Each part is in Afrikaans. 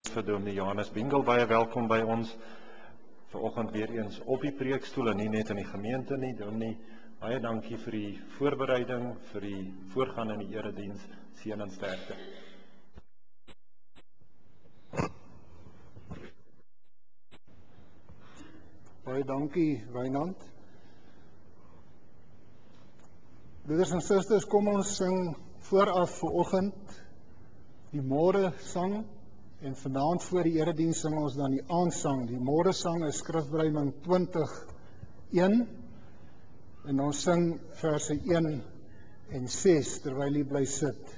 Vir Dominee Johannes Bingel baie welkom by ons. Vanoggend weer eens op die preekstoel en nie net in die gemeente nie. Dominee, baie dankie vir die voorbereiding, vir die voorgaan in die erediens. Seën en sterkte. Baie dankie, Wynand. Broeders en susters, kom ons sing vooraf vanoggend die môre sang. En vanaand voor die erediens sing ons dan die aandsang. Die môre sang is Skrifbreining 20:1 en ons sing verse 1 en 6 terwyl jy bly sit.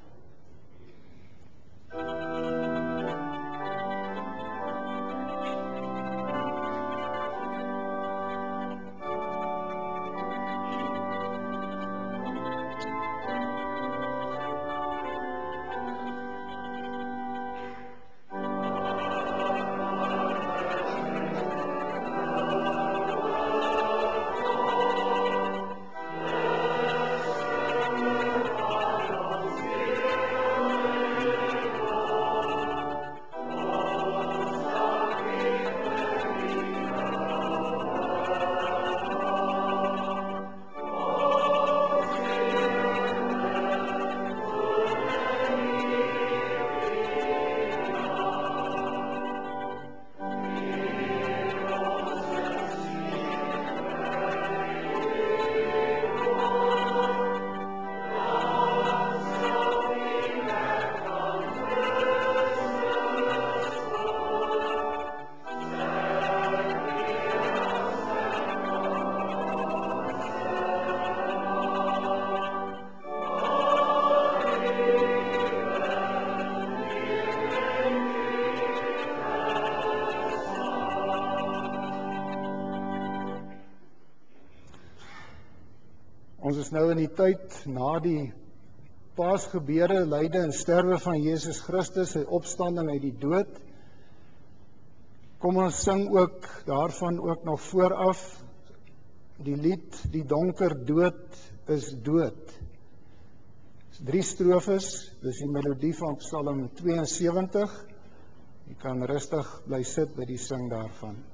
Ons is nou in die tyd na die Paasgebede, lyde en sterwe van Jesus Christus, sy opstanding uit die dood. Kom ons sing ook daarvan ook nog vooraf die lied Die donker dood is dood. 3 strofes, dis die melodie van Psalm 72. Jy kan rustig bly sit by die sing daarvan.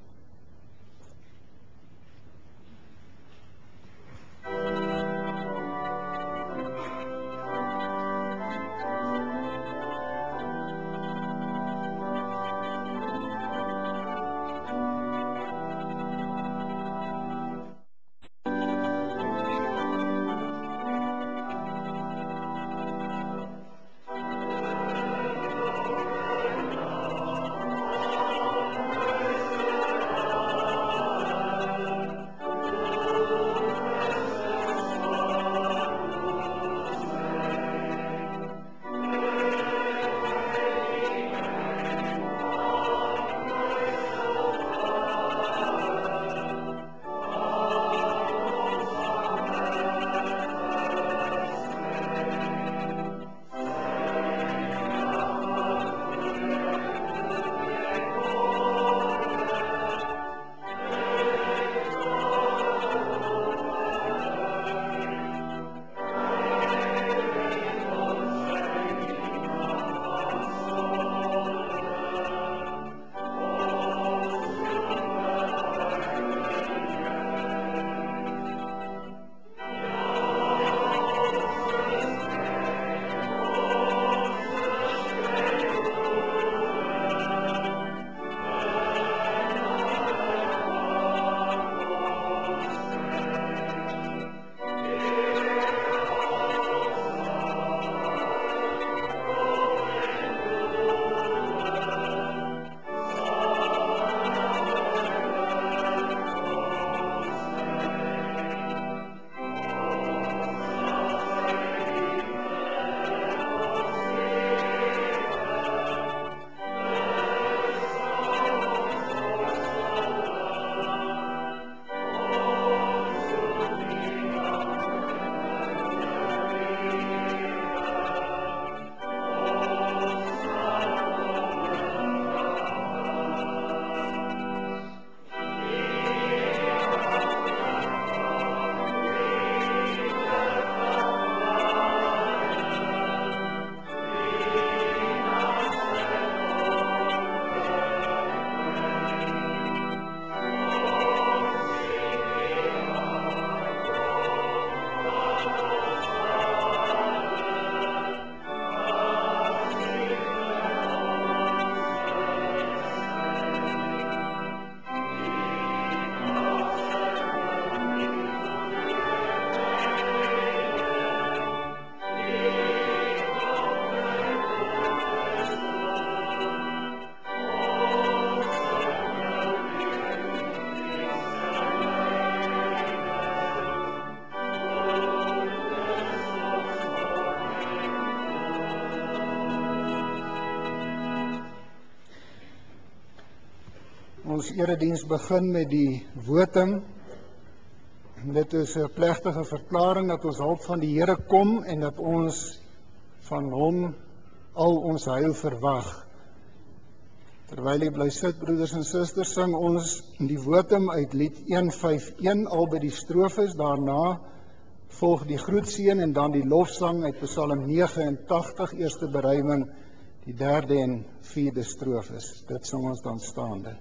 Ons erediens begin met die wotum. Dit is 'n plegtige verklaring dat ons hulp van die Here kom en dat ons van hom al ons heil verwag. Terwyl jy bly sit, broeders en susters, sing ons die wotum uit lied 151 al by die strofes. Daarna volg die groetseën en dan die lofsang uit Psalm 89, eerste beruiming, die derde en vierde strofes. Dit sing ons dan staande.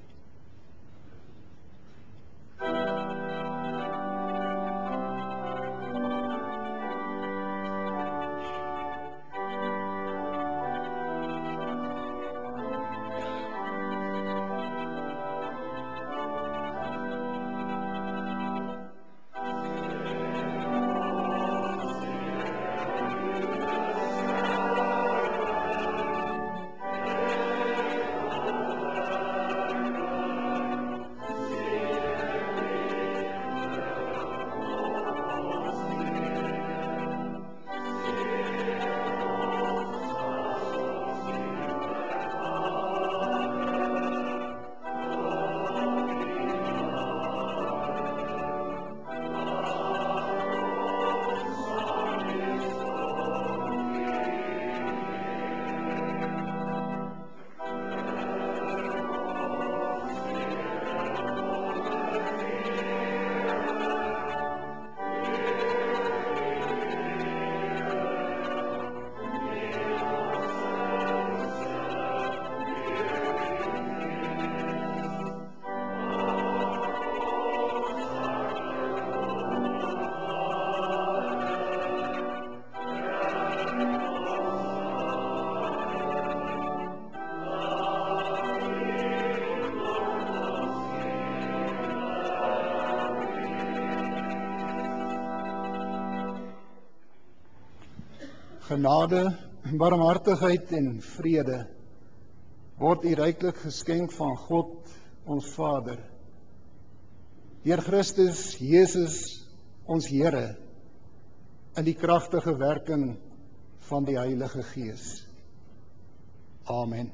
Genade, barmhartigheid en vrede word u ryklik geskenk van God, ons Vader, deur Christus Jesus, ons Here, in die kragtige werking van die Heilige Gees. Amen.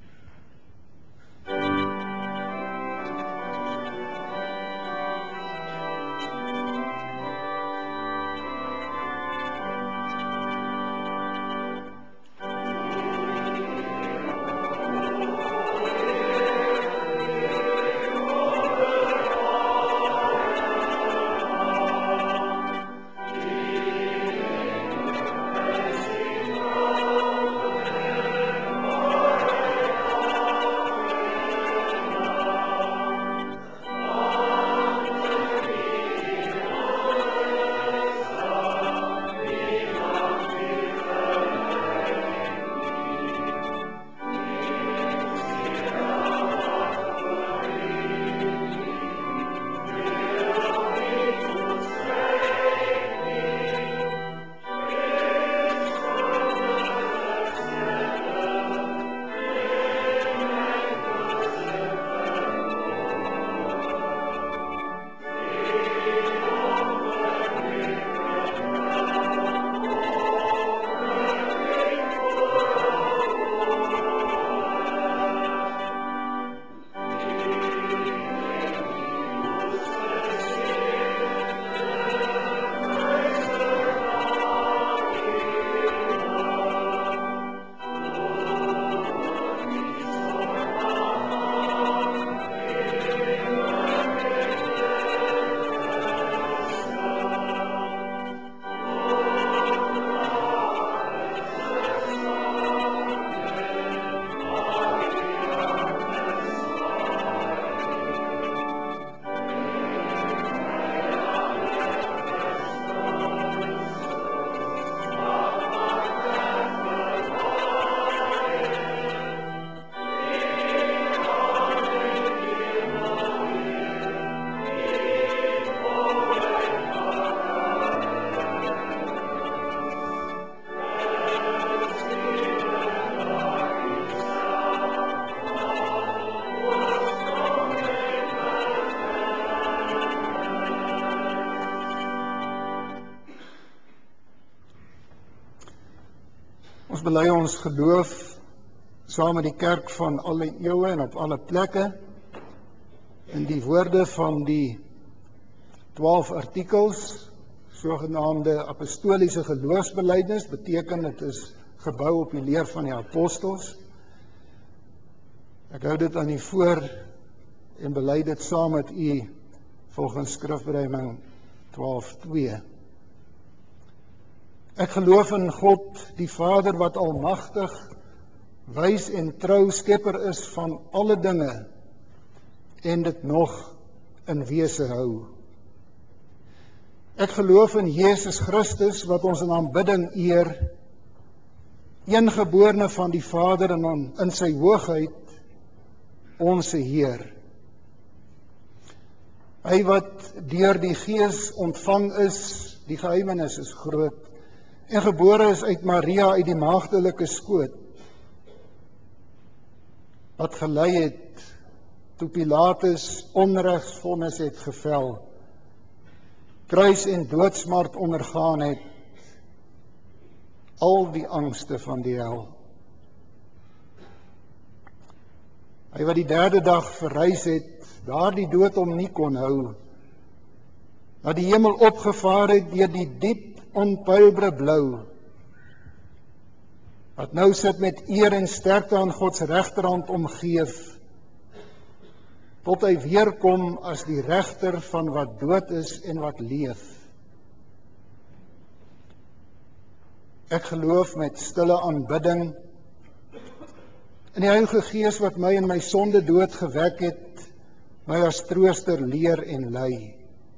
Ons bely ons geloof saam met die kerk van alle eeue en op alle plekke In die woorde van die 12 artikels, sogenaamde apostoliese geloofsbelijdenis, beteken dit is gebou op die leer van die apostels. Ek hou dit aan u voor en bely dit saam met u volgens Skrifbereiding 12:2. Ek geloof in God, die Vader wat almagtig, wys en trou skepper is van alle dinge en dit nog in wese hou. Ek geloof in Jesus Christus wat ons in aanbidding eer, eengeborene van die Vader en in sy hoogheid onse Heer. Hy wat deur die Gees ontvang is, die geheimenis is groot, en gebore is uit Maria uit die maagdelike skoot, wat gelei het toe Pilatus onregsvonnis het gevel, kruis en doodsmart ondergaan het, al die angste van die hel. Hy wat die derde dag verrys het, daar die dood hom nie kon hou, dat die hemel opgevaar het deur die diep onpeilbare blou, wat nou sit met eer en sterkte aan Gods regterhand omgeef, tot hy weerkom as die regter van wat dood is en wat leef. Ek geloof met stille aanbidding in die Heilige Gees wat my in my sonde dood gewek het, my as trooster leer en lei.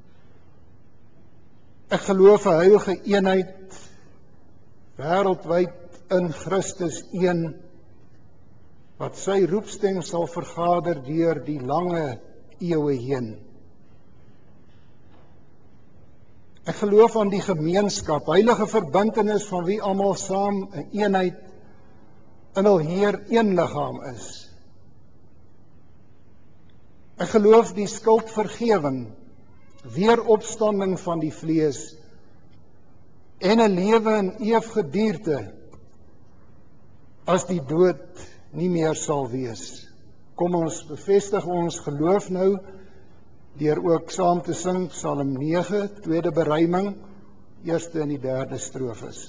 Ek geloof 'n heilige eenheid, wêreldwyd in Christus een, wat sy roepstem sal vergader deur die lange eeue heen. Ek geloof aan die gemeenskap, heilige verbintenis van wie almal saam 'n eenheid in hul Heer een liggaam is. Ek geloof die skuldvergewing, weeropstanding van die vlees en 'n lewe in eeuwigheid as die dood nie meer sal wees. Kom ons bevestig ons geloof nou deur ook saam te sing Psalm 9, tweede beruiming, eerste en die derde strofes.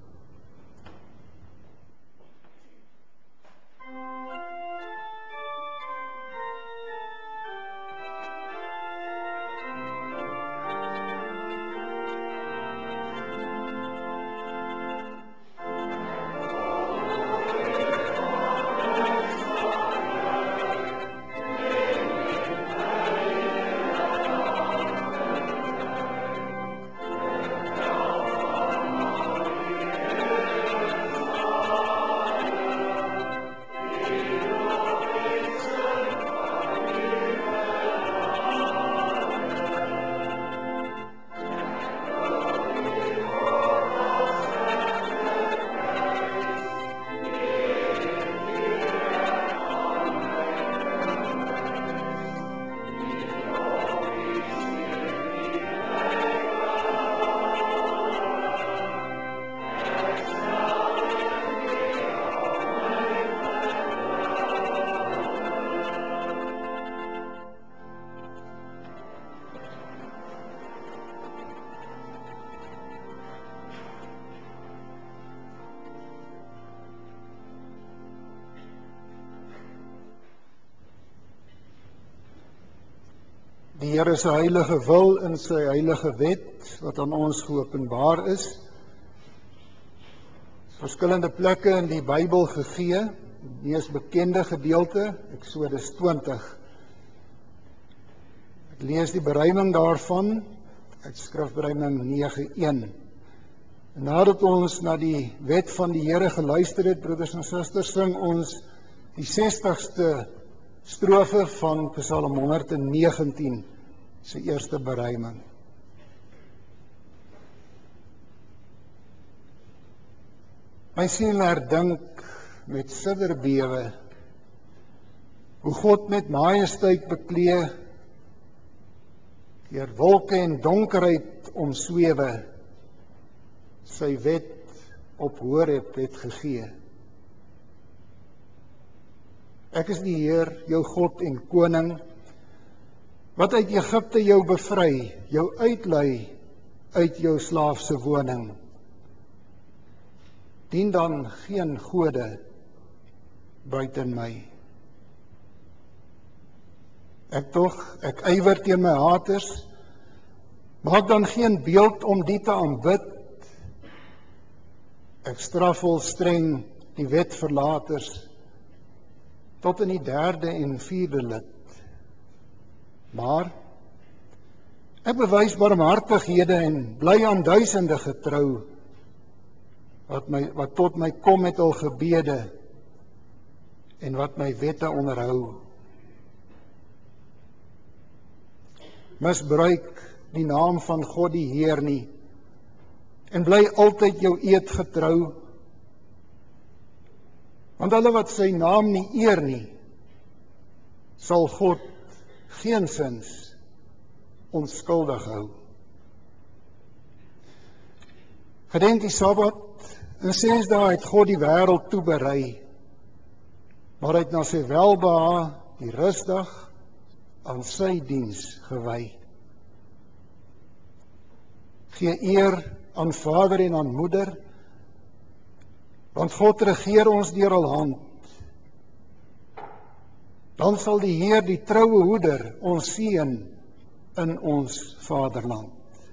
Die Here se heilige wil in sy heilige wet wat aan ons geopenbaar is. Verskillende plekke in die Bybel gegee, die mees bekende gedeelte, Eksodus 20. Ek lees die beruiming daarvan uit Skrifbereiding 9:1. En nadat ons na die wet van die Here geluister het, broeders en susters, sing ons die 60ste strofe van Psalm 119, sy eerste beruiming. My siel herdink met sidderbewe hoe God met majesteit beklee, deur wolke en donkerheid omswewe, sy wet op Horeb het gegee. Ek is die Heer, jou God en koning, wat uit Egipte jou bevry, jou uitlei uit jou slaafse woning. Dien dan geen gode buiten my. Ek ywer teen my haters, maak dan geen beeld om die te aanbid. Ek strafvol streng die wetverlaters, tot in die 3de en 4de lid. Maar ek bewys barmhartighede en bly aan duisende getrou, wat tot my kom met al gebede en wat my wette onderhou. Misbruik die naam van God die Heer nie, en bly altyd jou eed getrou, want hulle wat sy naam nie eer nie, sal God geensins onskuldig hou. Gedenk die Sabbat, in 6 dae het God die wêreld toeberei, maar hy het na sy welbehae die rusdag aan sy diens gewy. Gee eer aan Vader en aan Moeder, want God regeer ons deur al hand. Dan sal die Heer, die troue hoeder, ons seën in ons vaderland.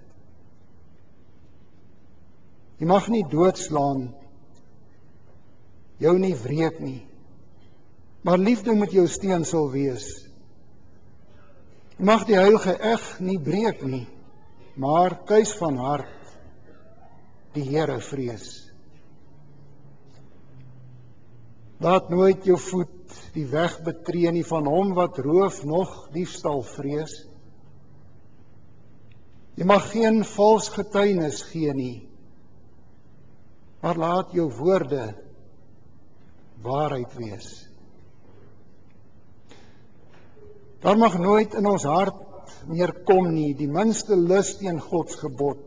Jy mag nie doodslaan, jou nie wreek nie, maar liefde moet jou steun sal wees. Jy mag die heilige eg nie breek nie, maar kuis van hart die Here vrees. Laat nooit jou voet die weg betree nie van hom wat roof nog diefstal vrees. Jy mag geen vals getuienis gee nie, maar laat jou woorde waarheid wees. Daar mag nooit in ons hart meer kom nie die minste lus teen Gods gebod.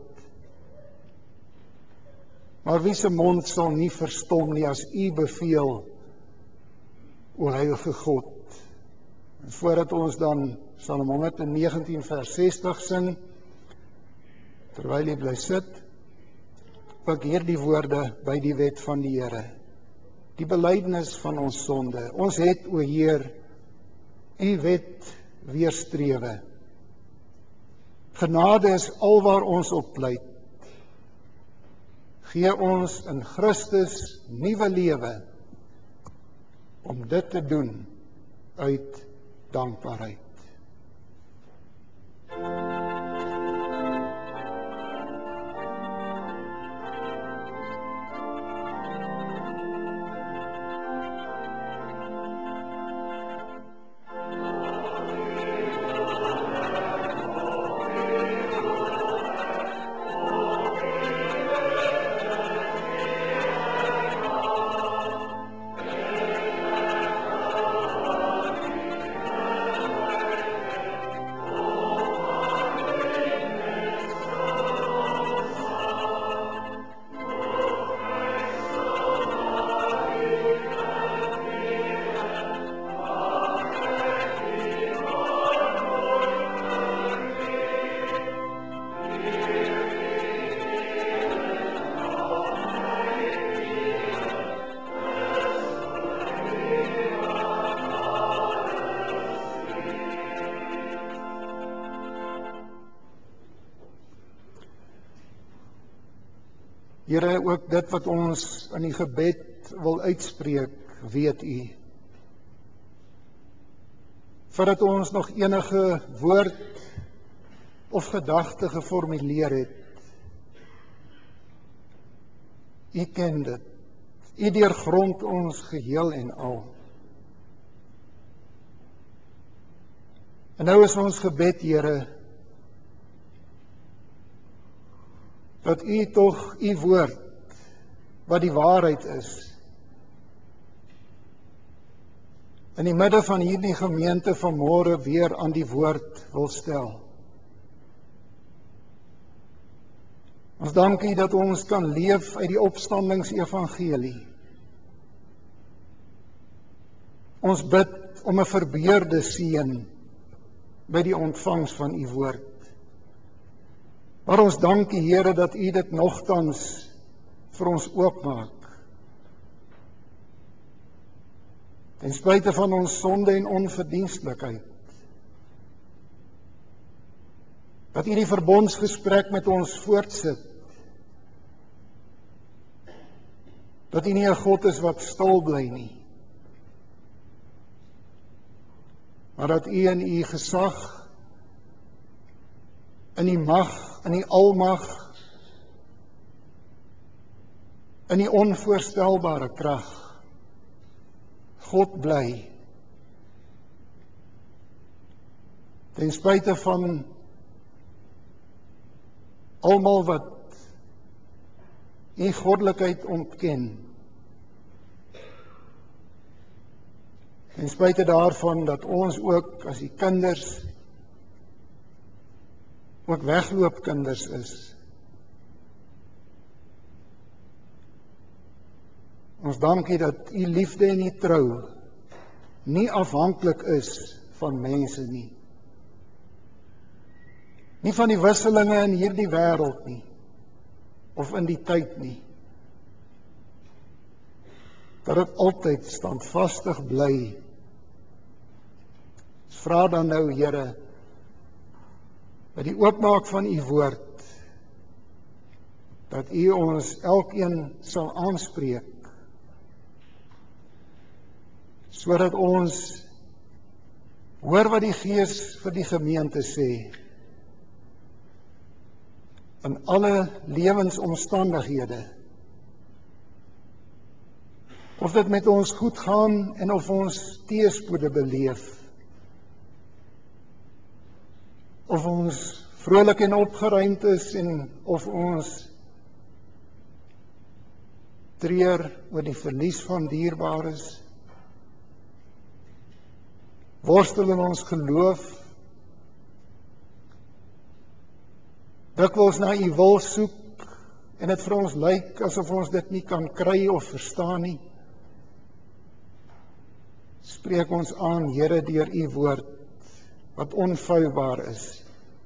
Maar wie se mond sal nie verstom nie as U beveel, o heilige God. En voordat ons dan Psalm 119 vers 60 sing, terwyl jy bly sit, ek hierdie woorde by die wet van die Here, die belydenis van ons sonde. Ons het, o Heer, U wet weerstrewe. Genade is alwaar ons op pleit. Gee ons in Christus nuwe lewe om dit te doen uit dankbaarheid. Here, ook dit wat ons in die gebed wil uitspreek, weet U. Voordat ons nog enige woord of gedagte geformuleer het, U ken dit. U deurgrond ons geheel en al. En nou is ons gebed, Here, dat U tog U woord, wat die waarheid is, in die midde van hierdie gemeente vanmôre weer aan die woord wil stel. Ons dank U dat ons kan leef uit die opstandingsevangelie. Ons bid om 'n verbeurde seën by die ontvangs van u woord. Maar ons dank u, Here, dat u dit nogtans vir ons oopmaak. Ten spyte van ons sonde en onverdienstlikheid. Dat u die verbondsgesprek met ons voortsit. Dat u nie 'n God is wat stil bly nie. Maar dat u in u gesag, in die mag, in die almag, in die onvoorstelbare krag, God bly. Ten spyte van almal wat u goddelikheid ontken. Ten spyte daarvan dat ons ook as die kinders ook wegloopkinders is. Ons dank u dat u liefde en u trou nie afhanklik is van mense nie. Nie van die wisselinge in hierdie wêreld nie, of in die tyd nie. Dat dit altyd standvastig bly. Ons vra dan nou, Here, by die oopmaak van u woord, dat u ons elkeen sal aanspreek, sodat ons hoor wat die Gees vir die gemeente sê, in alle lewensomstandighede, of dit met ons goed gaan en of ons teëspoede beleef, of ons vrolik en opgeruimd is en of ons treur oor die verlies van dierbares, worstel in ons geloof, dikwels na u wil soek en dit vir ons lyk asof ons dit nie kan kry of verstaan nie. Spreek ons aan, Here, deur u woord wat onfeilbaar is.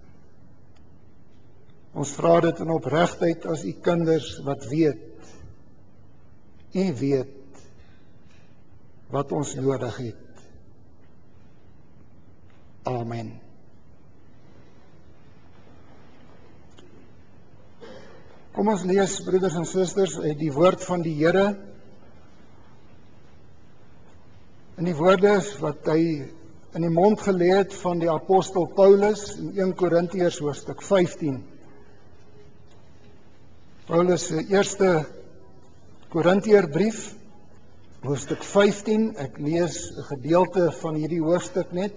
Ons vra dit in opregtheid as u kinders wat weet, u weet wat ons nodig het. Amen. Kom ons lees, broeders en susters, uit die woord van die Here. In die woorde wat hy in die mond gelê het van die apostel Paulus in 1 Korintiërs hoofstuk 15. Paulus se eerste Korintiërbrief, hoofstuk 15. Ek lees 'n gedeelte van hierdie hoofstuk net.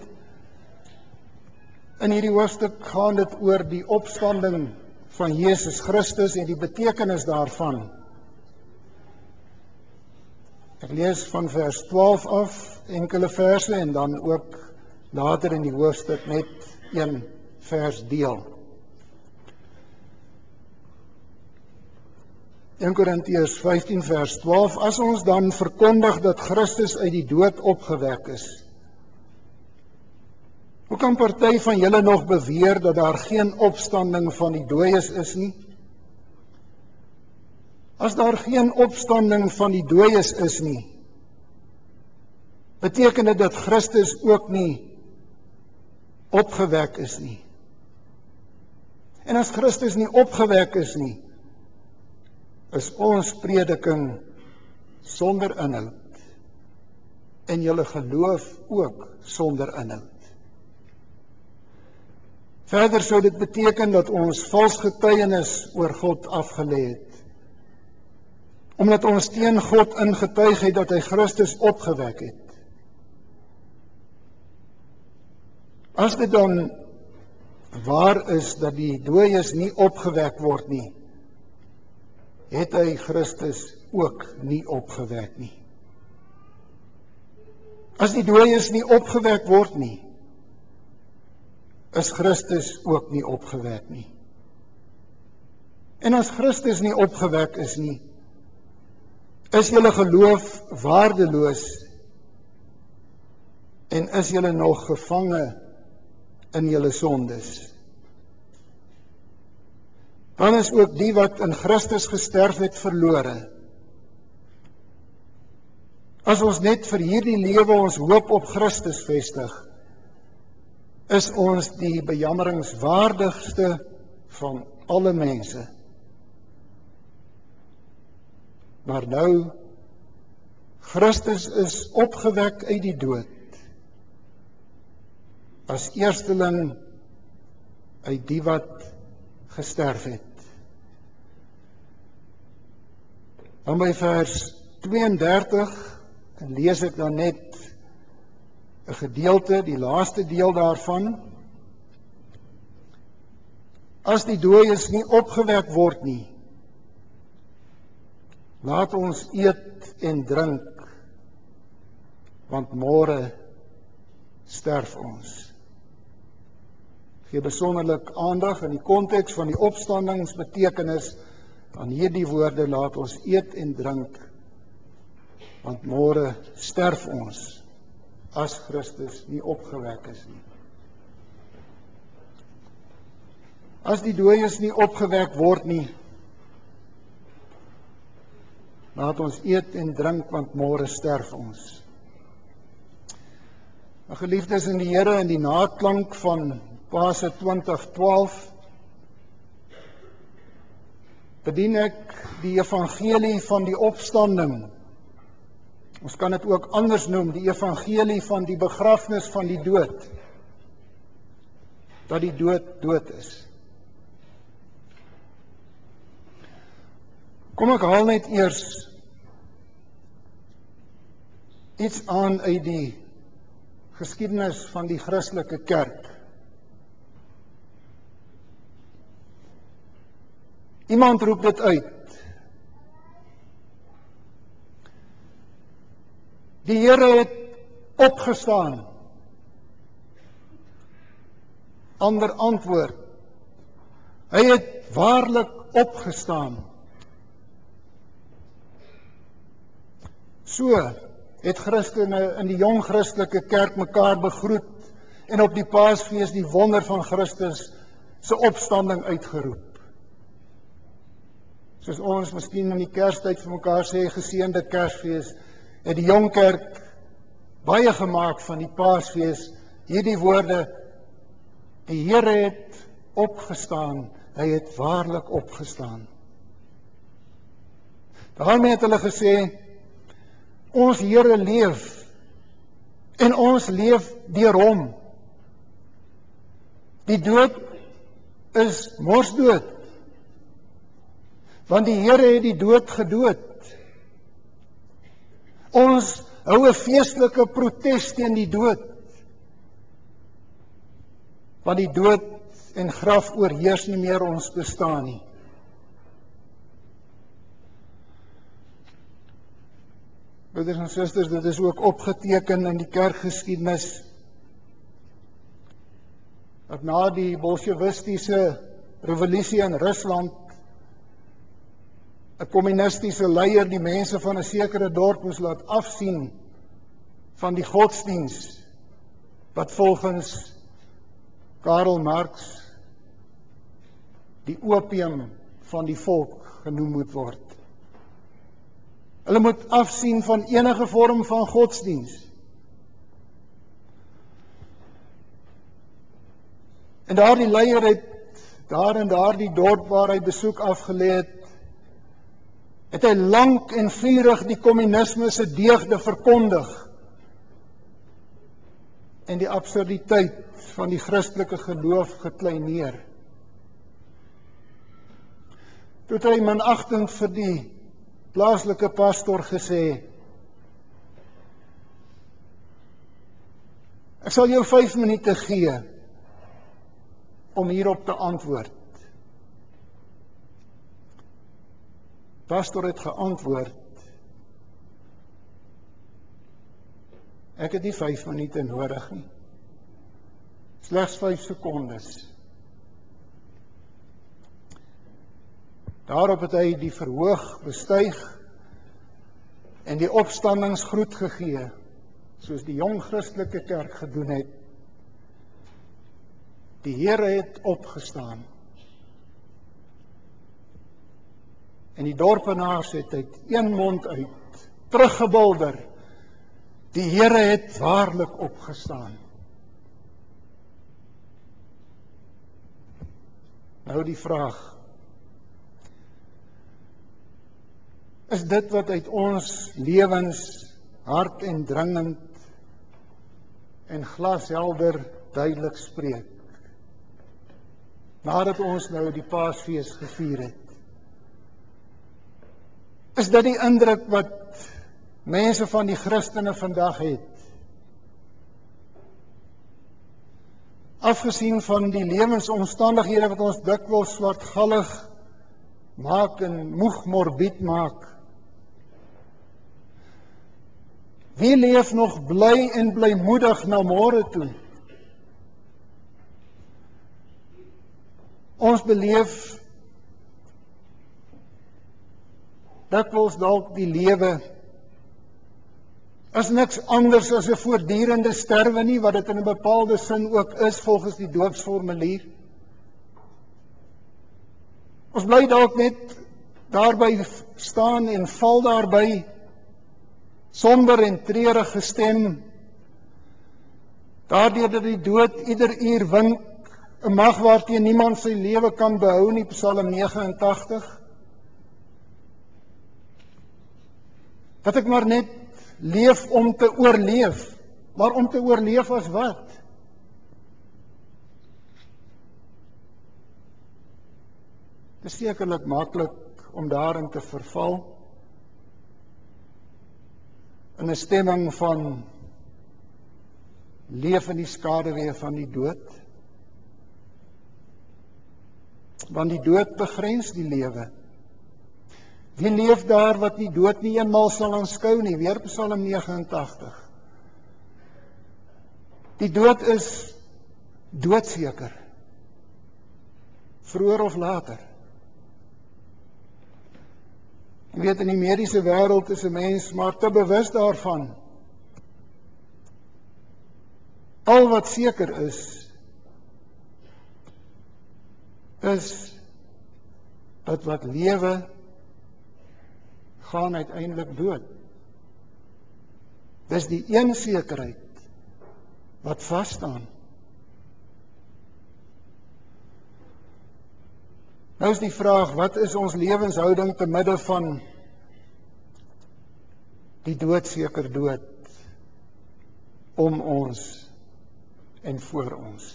In hierdie hoofstuk gaan dit oor die opstanding van Jesus Christus en die betekenis daarvan. Ek lees van vers 12 af, enkele verse, en dan ook later in die hoofstuk net een vers deel. 1 Korintiërs 15 vers 12, as ons dan verkondig dat Christus uit die dood opgewek is, hoe kan party van julle nog beweer dat daar geen opstanding van die dooies is nie? As daar geen opstanding van die dooies is nie, beteken dit dat Christus ook nie opgewek is nie. En as Christus nie opgewek is nie, is ons prediking sonder inhoud en julle geloof ook sonder inhoud. Verder sou dit beteken dat ons vals getuienis oor God afgelê het, omdat ons teen God ingetuig het dat hy Christus opgewek het. As dit dan waar is dat die dooies nie opgewek word nie, het hy Christus ook nie opgewek nie. As die dooies nie opgewek word nie, is Christus ook nie opgewek nie. En as Christus nie opgewek is nie, is julle geloof waardeloos en is julle nog gevange in julle sondes. Dan is ook die wat in Christus gesterf het verlore. As ons net vir hierdie lewe ons hoop op Christus vestig, is ons die bejammeringswaardigste van alle mense. Maar nou, Christus is opgewek uit die dood, as eersteling uit die wat gesterf het. Dan by vers 32 lees ek dan net 'n gedeelte, die laaste deel daarvan. As die dooies nie opgewek word nie, laat ons eet en drink, want môre sterf ons. Gee besonderlik aandag in die konteks van die opstandingsbetekenis aan hierdie woorde, laat ons eet en drink, want môre sterf ons, as Christus nie opgewek is nie. As die dooies nie opgewek word nie, laat ons eet en drink, want môre sterf ons. My geliefdes in die Here, in die naklank van Pasen 2012, bedien ek die evangelie van die opstanding. Ons kan dit ook anders noem, die evangelie van die begrafnis van die dood. Dat die dood dood is. Kom ek haal net eers iets aan uit die geskiedenis van die Christelike kerk. Iemand roep dit uit. Die Here het opgestaan. Ander antwoord. Hy het waarlik opgestaan. So het Christene in die jong Christelike kerk mekaar begroet en op die Paasfees die wonder van Christus se opstanding uitgeroep. Soos ons miskien in die Kerstyd vir mekaar sê, geseënde Kersfees, het die jong kerk baie gemaak van die Paasfees, hierdie woorde, die Here het opgestaan, hy het waarlik opgestaan. Daarmee het hulle gesê, ons Here leef, en ons leef deur hom. Die dood is morsdood, want die Here het die dood gedood. Ons hou 'n feestelike protes teen die dood, want die dood en graf oorheers nie meer ons bestaan nie. Broeders en susters, dit is ook opgeteken in die kerkgeskiedenis, dat na die bolsjewistiese revolusie in Rusland 'n kommunistiese leier die mense van 'n sekere dorp moes laat afsien van die godsdiens wat volgens Karl Marx die opium van die volk genoem moet word. Hulle moet afsien van enige vorm van godsdiens. En daardie leier het daar in daardie dorp waar hy besoek afgelê het hy lank en vurig die kommunisme se deugde verkondig en die absurditeit van die Christelike geloof gekleineer. Toe het hy minagtend vir die plaaslike pastoor gesê, ek sal jou 5 minute gee om hierop te antwoord. Pastoor het geantwoord, ek het nie 5 minute nodig nie. Slegs 5 sekondes. Daarop het hy die verhoog bestyg en die opstandingsgroet gegee, soos die jong Christelike kerk gedoen het. Die Here het opgestaan. En die dorpenaars het uit een mond uit teruggebulder. Die Here het waarlik opgestaan. Nou die vraag, is dit wat uit ons lewens hard en dringend en glashelder duidelik spreek, nadat ons nou die Paasfees gevier het? Is dit die indruk wat mense van die Christene vandag het? Afgesien van die lewensomstandighede wat ons dikwels swartgallig maak en moeg morbied maak. Wie leef nog bly en blymoedig na môre toe? Ons beleef dikwels dalk die lewe is niks anders as 'n voortdurende sterwe nie, wat dit in 'n bepaalde sin ook is volgens die doopsformulier. Ons bly dalk net daarby staan en val daarby, somber en treurig gestem, daardeur dat die dood ieder uur wink, 'n mag waarteen niemand sy lewe kan behou nie, Psalm 89. Dat ek maar net leef om te oorleef, maar om te oorleef as wat? Dit is sekerlik maklik om daarin te verval, in 'n stemming van leef in die skaduwee van die dood, want die dood begrens die lewe. Wie leef daar wat die dood nie eenmal sal aanskou nie, weer Psalm 89. Die dood is doodseker, vroeër of later. Jy weet, in die mediese wêreld is 'n mens maar te bewus daarvan. Al wat seker is dat wat lewe gaan uiteindelik dood. Dis die een sekerheid wat vas staan. Nou is die vraag, wat is ons lewenshouding te midde van die doodseker dood om ons en voor ons?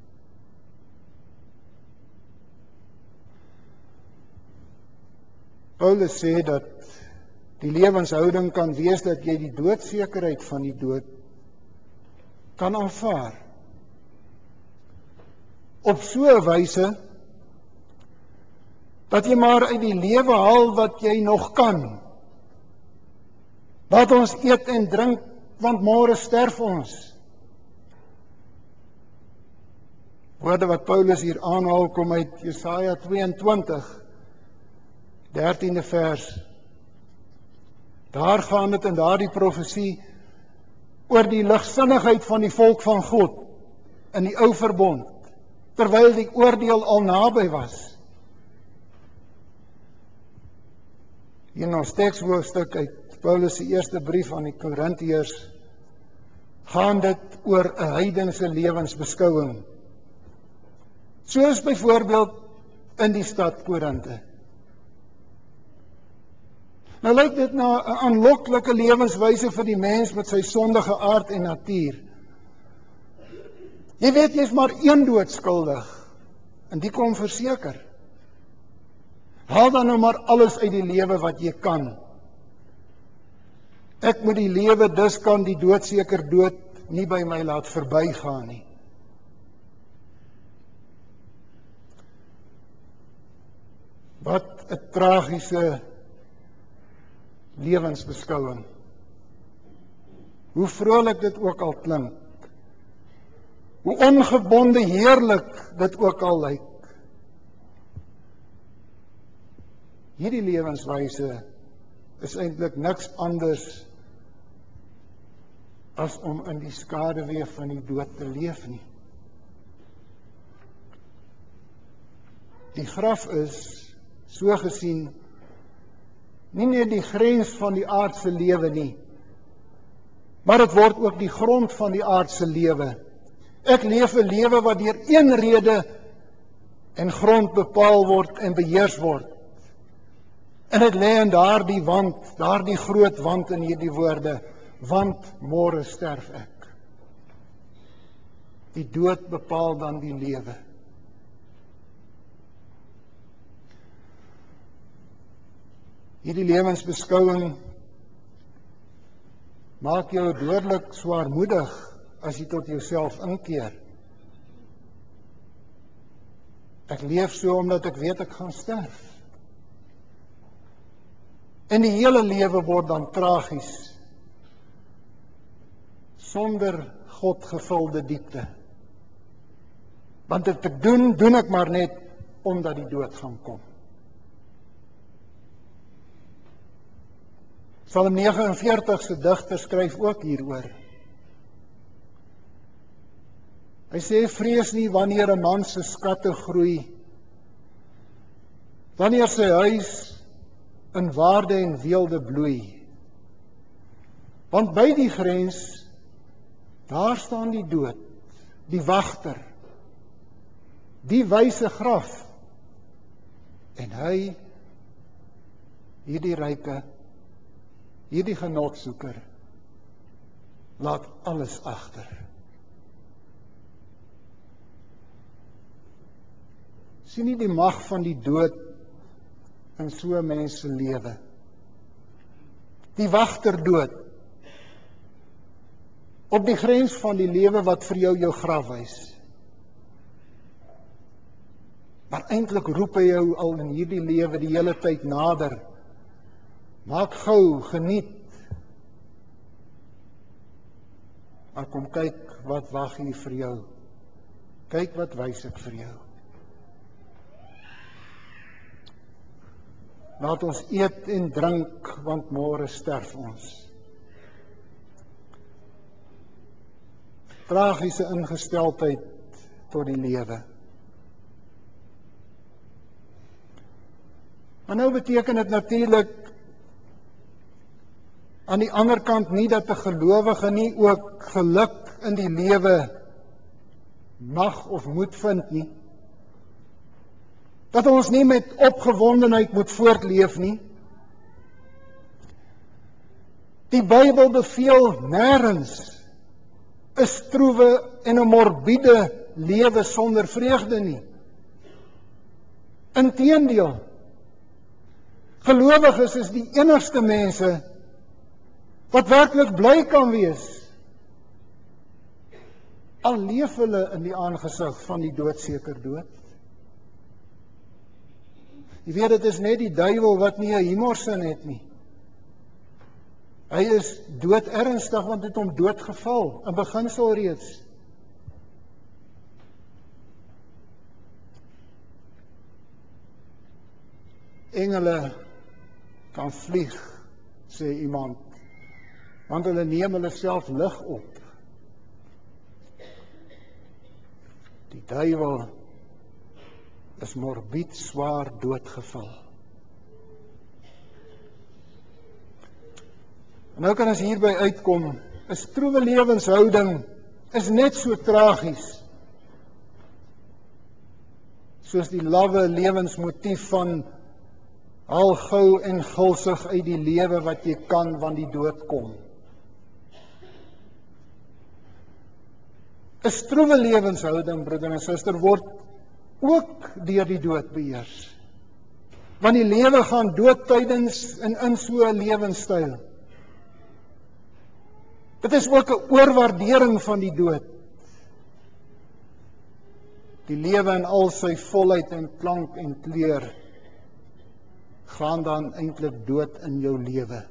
Paulus sê dat die lewenshouding kan wees dat jy die doodsekerheid van die dood kan aanvaar. Op so 'n wyse dat jy maar uit die lewe haal wat jy nog kan. Laat ons eet en drink, want môre sterf ons. Woorde wat Paulus hier aanhaal kom uit Jesaja 22, 13de vers. Daar gaan dit in daardie profesie oor die ligsinnigheid van die volk van God in die ou verbond, terwyl die oordeel al naby was. Hier in ons tekshoofstuk uit Paulus se eerste brief aan die Korintiërs gaan dit oor 'n heidense lewensbeskouing. Soos byvoorbeeld in die stad Korinthe. Nou lyk dit na 'n aanloklike lewenswyse vir die mens met sy sondige aard en natuur. Jy weet, jy's maar een dood skuldig, en die kom verseker. Haal dan nou maar alles uit die lewe wat jy kan. Ek moet die lewe, dus kan die doodseker dood nie by my laat verbygaan nie. Wat 'n tragiese lewensbeskouing. Hoe vrolik dit ook al klink, hoe ongebonde heerlik dit ook al lyk. Hierdie lewenswyse is eintlik niks anders as om in die skaduwee van die dood te leef nie. Die graf is, so gesien, nie net die grens van die aardse lewe nie, maar dit word ook die grond van die aardse lewe. Ek leef 'n lewe wat deur een rede en grond bepaal word en beheers word. En dit lê in daardie wand, daardie groot wand in hierdie woorde, want môre sterf ek. Die dood bepaal dan die lewe. Hierdie lewensbeskouing maak jou dodelik swaarmoedig as jy tot jouself inkeer. Ek leef so omdat ek weet ek gaan sterf. En die hele lewe word dan tragies, sonder God gevulde diepte. Want dit ek doen ek maar net omdat die dood gaan kom. Psalm 49 se digter skryf ook hieroor. Hy sê, vrees nie wanneer 'n man se skatte groei, wanneer sy huis in waarde en weelde bloei. Want by die grens, daar staan die dood, die wagter, die wyse graf, en hy, hierdie ryke, hierdie genotsoeker, laat alles agter. Sien nie die mag van die dood in so 'n mens se lewe. Die wagter dood, op die grens van die lewe wat vir jou graf wys. Maar eintlik roep hy jou al in hierdie lewe die hele tyd nader. Maak gou, geniet. Maar kom kyk wat wag hier vir jou. Kyk wat wys ek vir jou. Laat ons eet en drink, want môre sterf ons. Tragiese ingesteldheid tot die lewe. Maar nou beteken dit natuurlik aan die ander kant nie dat 'n gelowige nie ook geluk in die lewe mag of moet vind nie. Dat ons nie met opgewondenheid moet voortleef nie. Die Bybel beveel nêrens 'n stroewe en 'n morbiede lewe sonder vreugde nie. Inteendeel, gelowiges is die enigste mense wat werklik bly kan wees, al leef hulle in die aangesig van die doodseker dood. Jy weet, dit is net die duiwel wat nie 'n humorsin het nie. Hy is doodernstig want het hom doodgeval, in beginsel reeds. Engele kan vlieg, sê iemand, want hulle neem hulle self lig op. Die duiwel is morbied swaar doodgeval. En nou kan ons hierby uitkom, 'n stroewe lewenshouding is net so tragies soos die lawwe lewensmotief van haal gou en gulsig uit die lewe wat jy kan, want die dood kom. 'n Stroewe lewenshouding, broeder en suster, word ook deur die dood beheers. Want die lewe gaan dood tydens en in so 'n lewenstyl. Dit is ook 'n oorwaardering van die dood. Die lewe in al sy volheid en klank en kleur gaan dan eintlik dood in jou lewe.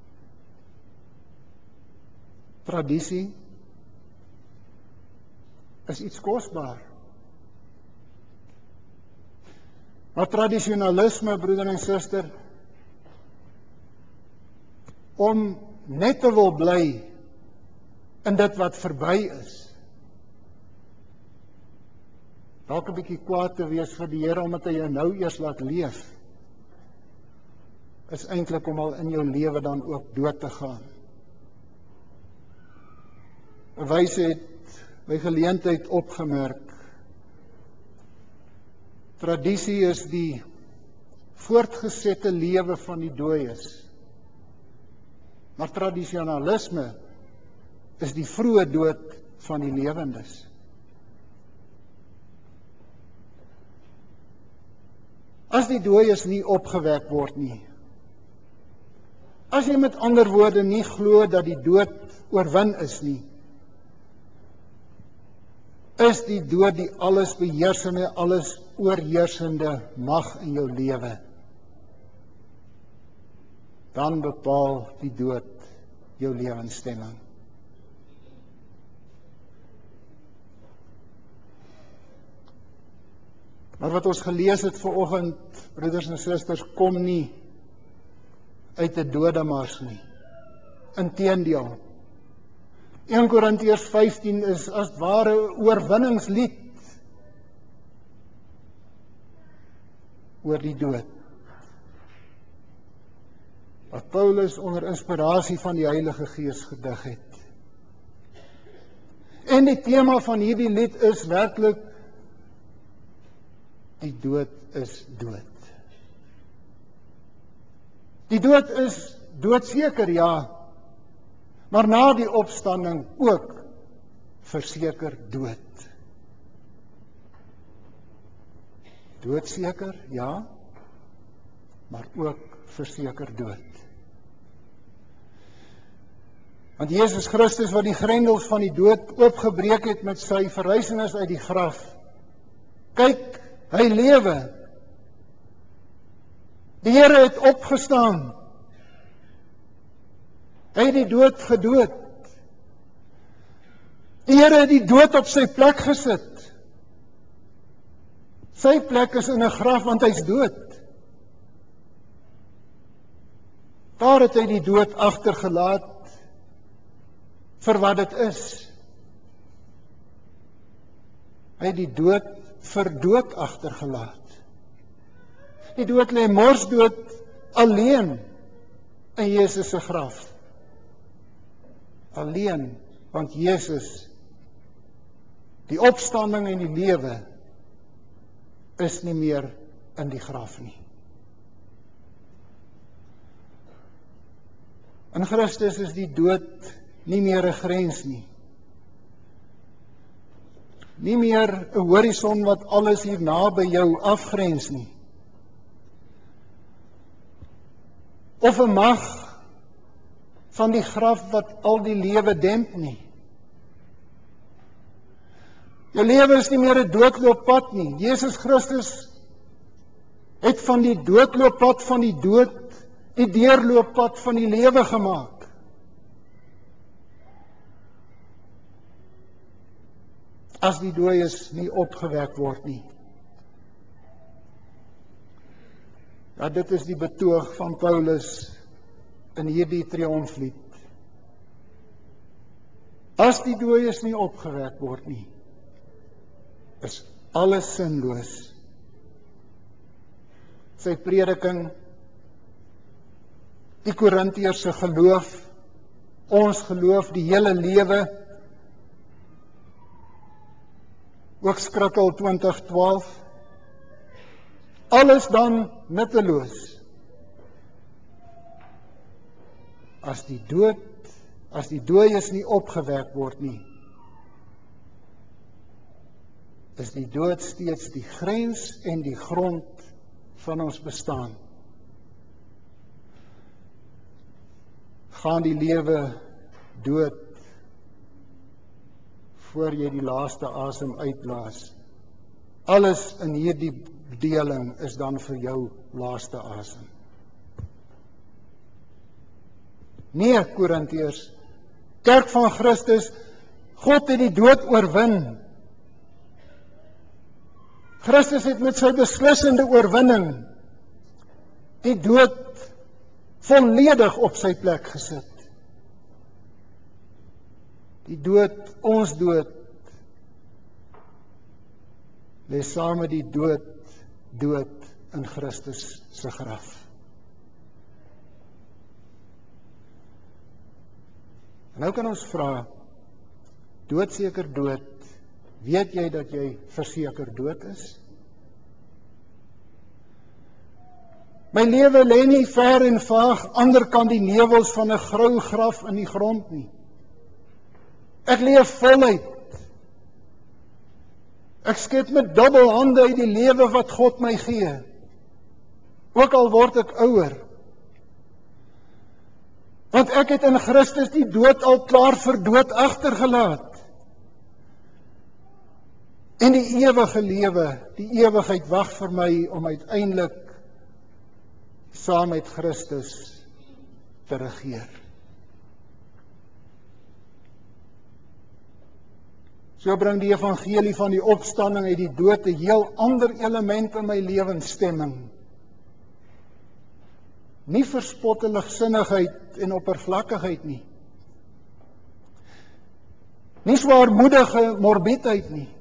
Tradisie is iets kosbaar. Maar tradisionalisme, broeder en suster, om net te wil bly in dit wat verby is, dalk 'n bietjie kwaad te wees vir die Here omdat hy jou nou eers laat leef, is eintlik om al in jou lewe dan ook dood te gaan. 'n Wys het by geleentheid opgemerk, tradisie is die voortgesette lewe van die dooies, maar tradisionalisme is die vroeë dood van die lewendes. As die dooies nie opgewek word nie, as jy met ander woorde nie glo dat die dood oorwin is nie, is die dood die alles beheersende, alles oorheersende mag in jou lewe, dan bepaal die dood jou lewensstemming. Maar wat ons gelees het vanoggend, broeders en susters, kom nie uit 'n dodemars nie. Inteendeel. 1 Korintiërs 15 is as ware 'n oorwinningslied oor die dood. Wat Paulus onder inspirasie van die Heilige Gees gedig het. En die tema van hierdie lied is werklik die dood is dood. Die dood is doodseker, ja, maar na die opstanding ook verseker dood. Doodseker, ja, maar ook verseker dood. Want Jesus Christus wat die grendels van die dood oopgebreek het met sy verrysenis uit die graf, kyk, hy lewe. Die Here het opgestaan. Hy het die dood gedood. Die Here het die dood op sy plek gesit. Sy plek is in 'n graf want hy's dood. Daar het hy die dood agtergelaat vir wat dit is. Hy het die dood vir dood agtergelaat. Die dood lê morsdood alleen in Jesus se graf. Alleen, want Jesus, die opstanding en die lewe, is nie meer in die graf nie. In Christus is die dood nie meer 'n grens nie. Nie meer 'n horison wat alles hier naby jou afgrens nie. Of 'n mag van die graf wat al die lewe demp nie. Jou lewe is nie meer 'n doodlooppad nie. Jesus Christus het van die doodlooppad van die dood die deurlooppad van die lewe gemaak. As die dooies nie opgewek word nie. Ja, dit is die betoog van Paulus in hierdie triomflied. As die dooies nie opgewek word nie, is alles sinloos. Sy prediking, die Korintiërs se geloof, ons geloof, die hele lewe, ook Skrikkel 2012, alles dan nutteloos. As die dooies nie opgewek word nie, is die dood steeds die grens en die grond van ons bestaan. Gaan die lewe dood voor jy die laaste asem uitblaas. Alles in hierdie deling is dan vir jou laaste asem. Nee, Korintiërs, kerk van Christus, God het die dood oorwin. Christus het met sy beslissende oorwinning die dood volledig op sy plek gesit. Die dood, ons dood, lê saam met die dood in Christus se graf. En nou kan ons vra, doodseker dood, weet jy dat jy verseker dood is? My lewe lê nie ver en vaag anderkant die nevels van 'n grou graf in die grond nie. Ek leef voluit. Ek skep met dubbel hande uit die lewe wat God my gee. Ook al word ek ouer. Want ek het in Christus die dood al klaar vir dood agtergelaat. En die ewige lewe, die ewigheid wag vir my om uiteindelik saam met Christus te regeer. So bring die evangelie van die opstanding uit die dood 'n heel ander element in my lewensstemming. Nie verspotteligsinnigheid en oppervlakkigheid nie. Nie zwaarmoedige morbiedheid nie.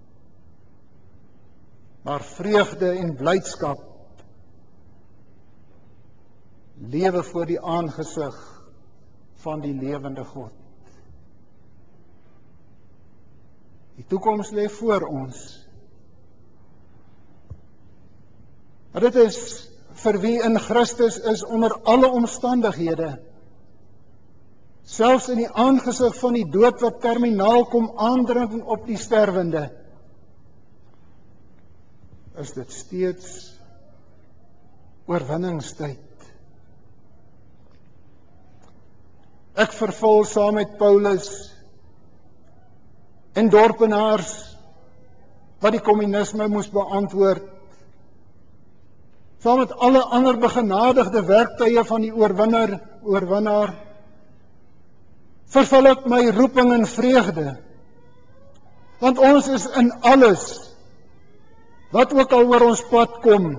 Maar vreugde en blydskap. Lewe voor die aangesig van die lewende God. Die toekoms lê voor ons. Maar dit is vir wie in Christus is onder alle omstandighede, selfs in die aangesig van die dood wat terminaal kom aandring op die sterwende, is dit steeds oorwinningstyd. Ek vervul saam met Paulus en dorpenaars wat die kommunisme moes beantwoord, saam met alle ander begenadigde werktuie van die oorwinnaar, vervul ek my roeping in vreugde, want ons is in alles, wat ook al oor ons pad kom,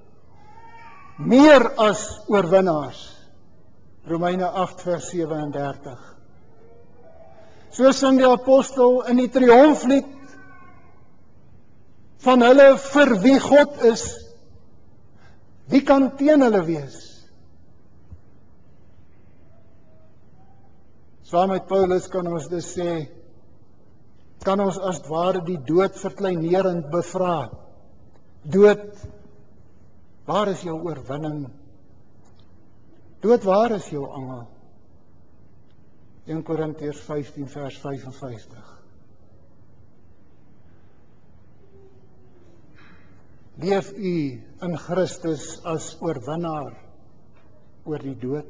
meer as oorwinnaars. Romeine 8 vers 37. So sing die apostel in die triomflied van hulle vir wie God is. Wie kan teen hulle wees? Saam met Paulus kan ons dus sê, kan ons as het ware die dood verkleinerend bevra. Dood, waar is jou oorwinning? Dood, waar is jou angel? 1 Korintiërs 15 vers 55. Leef u in Christus as oorwinnaar oor die dood?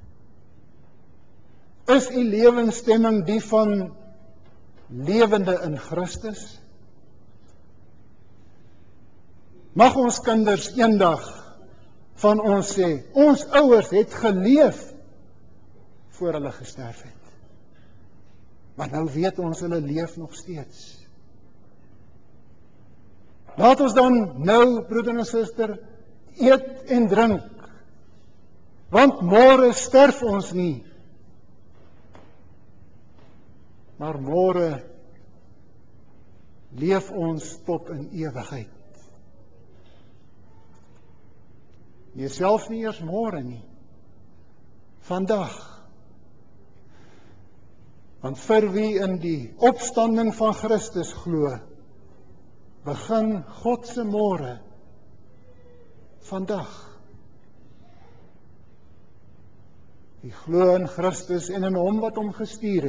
Is u lewensstemming die van lewende in Christus? Mag ons kinders eendag van ons sê, ons ouers het geleef voor hulle gesterf het. Maar nou weet ons hulle leef nog steeds. Laat ons dan nou, broeder en suster, eet en drink. Want môre sterf ons nie. Maar môre leef ons tot in ewigheid. Nie selfs nie eers môre nie. Vandag. Want vir wie in die opstanding van Christus glo, begin God se môre vandag. Die glo in Christus en in hom wat hom gestuur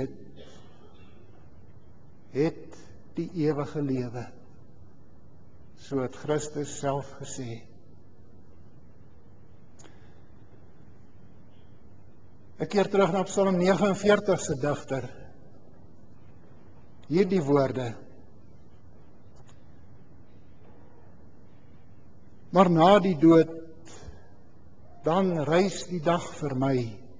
het die ewige lewe. So het Christus self gesê. Ek keer terug na Psalm 49 se digter. Hierdie woorde. Maar na die dood, dan reis die dag vir my.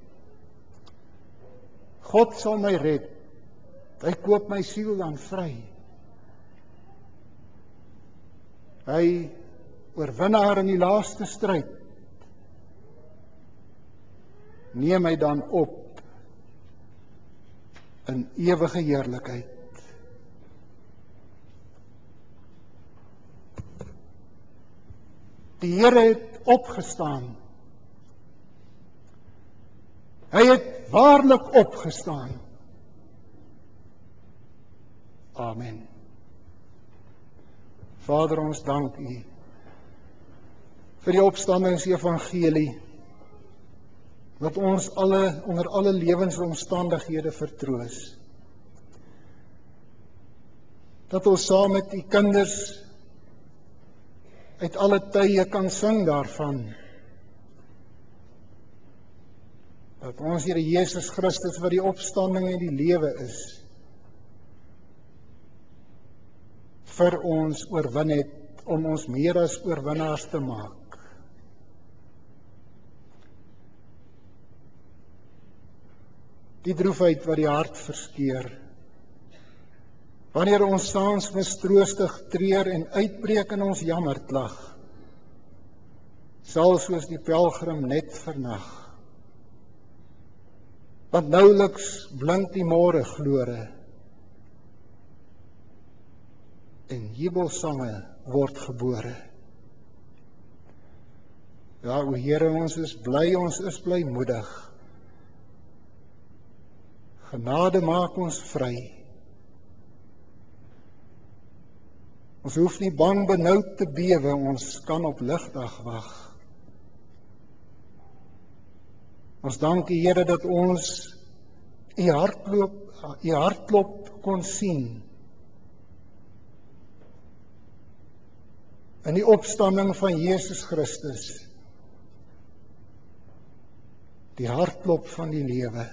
God sal my red. Hy koop my siel dan vry. Hy oorwinnaar in die laaste stryd. Neem my dan op in ewige heerlikheid. Die Here het opgestaan. Hy het waarlik opgestaan. Amen. Vader, ons dank U vir die opstandingsevangelie, wat ons onder alle lewensomstandighede vertroos. Dat ons saam met die kinders uit alle tye kan sing daarvan. Dat ons Here Jesus Christus, wat die opstanding en die lewe is, vir ons oorwin het, om ons meer as oorwinnaars te maak. Die droefheid wat die hart verskeur, wanneer ons saans mistroostig treur en uitbreek in ons jammerklag, sal soos die pelgrim net vernag. Want nouliks blink die môre glore, en jubelsange word gebore. Ja, o Here, ons is blymoedig. Genade maak ons vry. Ons hoef nie bang benoud te bewe, ons kan op ligdag wag. Ons dank U, Here, dat ons U hartklop kon sien in die opstanding van Jesus Christus, die hartklop van die lewe.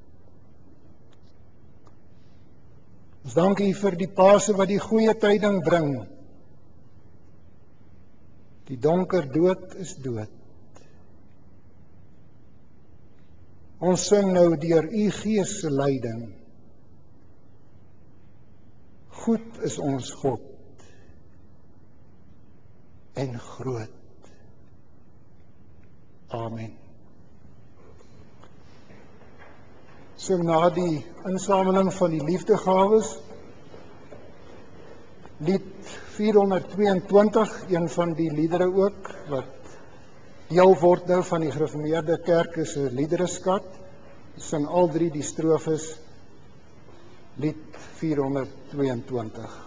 Ons dank U vir die Paase wat die goeie tyding bring. Die donker dood is dood. Ons sing nou deur U Gees se leiding. Goed is ons God en groot. Amen. So na die insameling van die liefdegawes, lied 422, een van die liedere ook, wat deel word nou van die gereformeerde kerk se liedereskat, sing al drie die strofes, lied 422.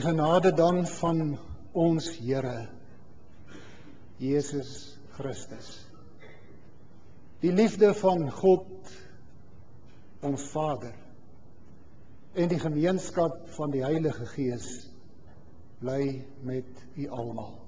genade dan van ons Here, Jesus Christus, die liefde van God, ons Vader, en die gemeenskap van die Heilige Gees, bly met u almal.